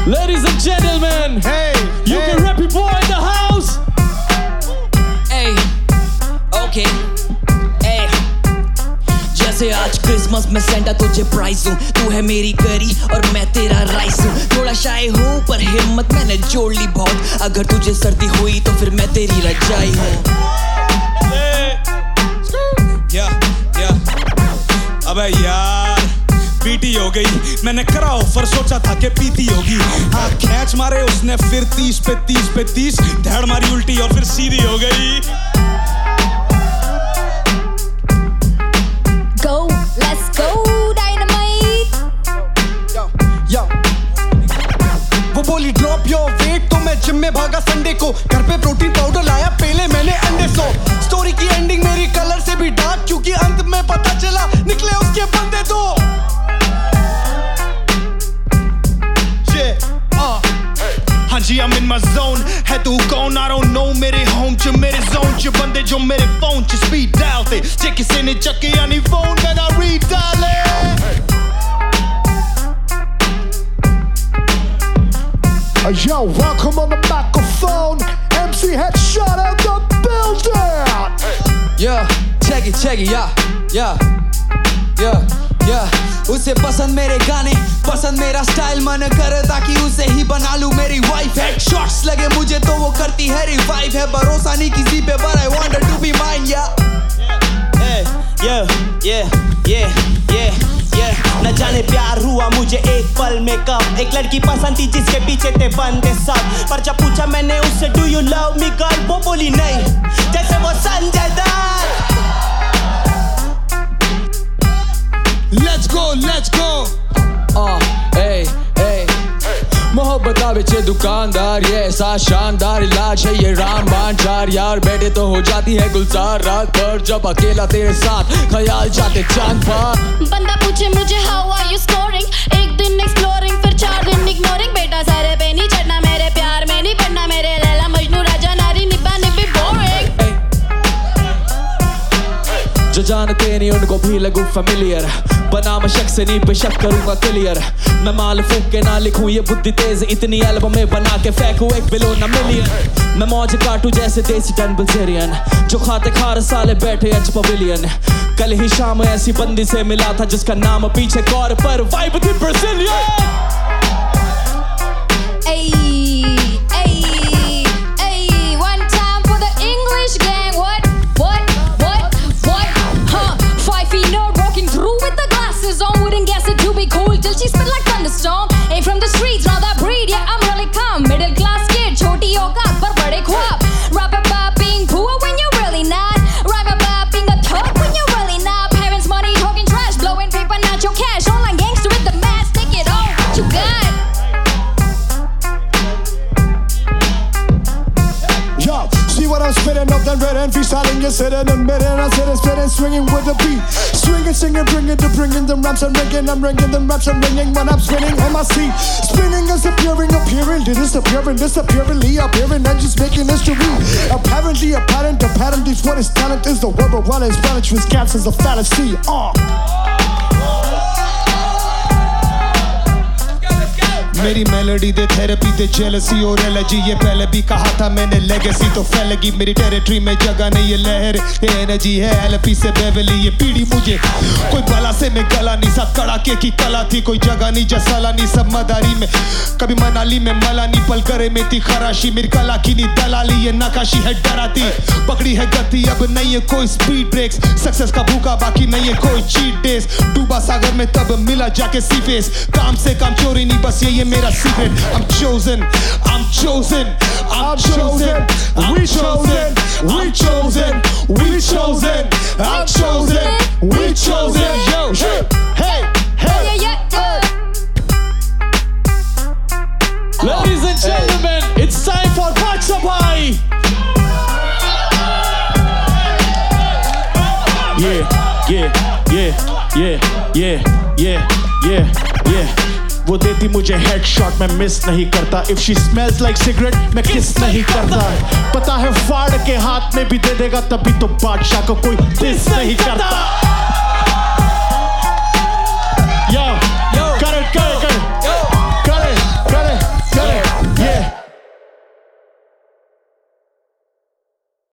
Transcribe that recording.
Ladies and gentlemen, hey, you can rap your boy in the house. Hey, okay, hey. जैसे आज Christmas में Santa तुझे price दूं, तू है मेरी करी और मैं तेरा राइस हूँ। थोड़ा शाय हूँ पर हिम्मत मैंने जोड़ ली बहुत, अगर तुझे सर्दी हुई तो फिर मैं तेरी रजाई हूँ। अबे यार पीटी हो गई, मैंने करा ऑफर सोचा था कि पीती होगी। हाँ खैच मारे उसने फिर 30 पे 30 पे 30, धड़ मारी उल्टी और फिर सीधी हो गई। Go, let's go, dynamite. Yo. वो बोली ड्रॉप योर वेट तो मैं जिम में भागा संडे को, घर पे प्रोटीन पाउडर लाया पहले मैंने अंडे सो। स्टोरी की एंडिंग मेरी कलर से भी डार्क, क्योंकि अंत में पता चला निकले उसके बंदे दो। हाँ जी I'm in my zone, है तू कौन I don't know, मेरे होम च मेरे जोन च बंदे जो मेरे फोन च स्पीड डायल ते, जे किसी ने चक्के या नहीं फोन मैं ना रीड डाले। Yo, welcome on the microphone, MC Headshot in the building. Yeah, check it, yeah. उसे पसंद मेरे गाने, पसंद मेरा स्टाइल, मन करता कि उसे ही बना लूं मेरी वाइफ। हेडशॉट्स लगे मुझे तो वो करती है रिवाइव, है भरोसा नहीं किसी पे but I want her to be mine, yeah. न जाने प्यार हुआ मुझे एक पल में कब, एक लड़की पसंद थी जिसके पीछे थे बंदे सब, पर जब पूछा मैंने उससे do you love me girl, वो बोली नहीं, जैसे वो Sanjay Dutt. Let's go. Hey. मोहब्बत बेचे दुकानदार, ये ऐसा शानदार इलाज है ये रामबाण चार। यार बैठे तो हो जाती है गुलजार रात भर, जब अकेला तेरे साथ ख्याल जाते चांद पर। बंदा पूछे मुझे how are you scoring, एक दिन exploring फिर 4 दिन ignoring। बेटा सारे पे नहीं चढ़ना मेरे प्यार में नहीं पड़ना, मेरे लैला मजनू राजा नारी निब्बा निब्बी boring। जो जानते नहीं उनको भी लगूं familiar, बनाम शख्स नहीं पे शक करूंगा क्लियर। मैं माल फूक के ना लिखूं ये बुद्धि तेज, इतनी एल्बम में बना के फेंकूं एक बिलो ना मिलियन। मैं मौज काटूं जैसे देसी टन बिल्जेरियन, जो खाते खार साले बैठे अच पवेलियन। कल ही शाम ऐसी बंदी से मिला था जिसका नाम पीछे कौर पर वाइब थी Brazilian. One time for the English gang. What? Huh? 5 feet no walking through with the glasses on. Wouldn't guess it to be cool till she spit like thunderstorm. Ain't from the streets, not that breed. Yeah, I'm really calm. Middle class kid, choti औकात पर बड़े ख्वाब. Rap about being poor when you're really not. Rhyme about being a thug when you're really not. Parents' money talking trash, blowing paper, not your cash. Online gangster with the mask, take it all. What you got? Yo, see what I'm spitting up, then red and freestyling, you're sitting and bidding, I'm sitting, spitting, swinging with the beat, swinging, singing, bringing them raps and ringing, I'm ringing them raps and ringing when I'm spinning on my seat, spinning is appearing, disappearingly appearing, and just making history. Apparently, apparently, what his talent is, the word of one is Spanish, with cats is a fantasy. मेरी melody दे therapy दे jealousy और allergy, ये पहले भी कहा था मैंने लेगेसी तो फैलेगी मेरी टेरिटरी में जगह नहीं, ये लहर ये एनर्जी है एलपी से बेवली। ये पीढ़ी मुझे कोई बला से में गला नहीं, सब कड़ाके की कला थी, कोई जगह नहीं जसाला नहीं, सब मदारी में कभी मनाली में मला नहीं, पल करे में थी खराशी, मेरी कला की नहीं दलाली, ये नकाशी है डराती, पकड़ी है गति अब नहीं है कोई स्पीड ब्रेक्स, सक्सेस का भूखा बाकी नहीं है कोई चीट डेज, डूबा सागर में तब मिला जाके सी फेस, काम से काम चोरी नहीं बस ये मेरा secret. I'm chosen, we chosen, I'm chosen, we chosen, yo, hey. Ladies and gentlemen, it's time for Pachapai. Yeah. वो देती मुझे हेडशॉट मैं मिस नहीं करता, if she smells like cigarette मैं किस नहीं करता, पता है फाड़ के हाथ में भी दे देगा तभी तो बादशाह को कोई दिस नहीं करता।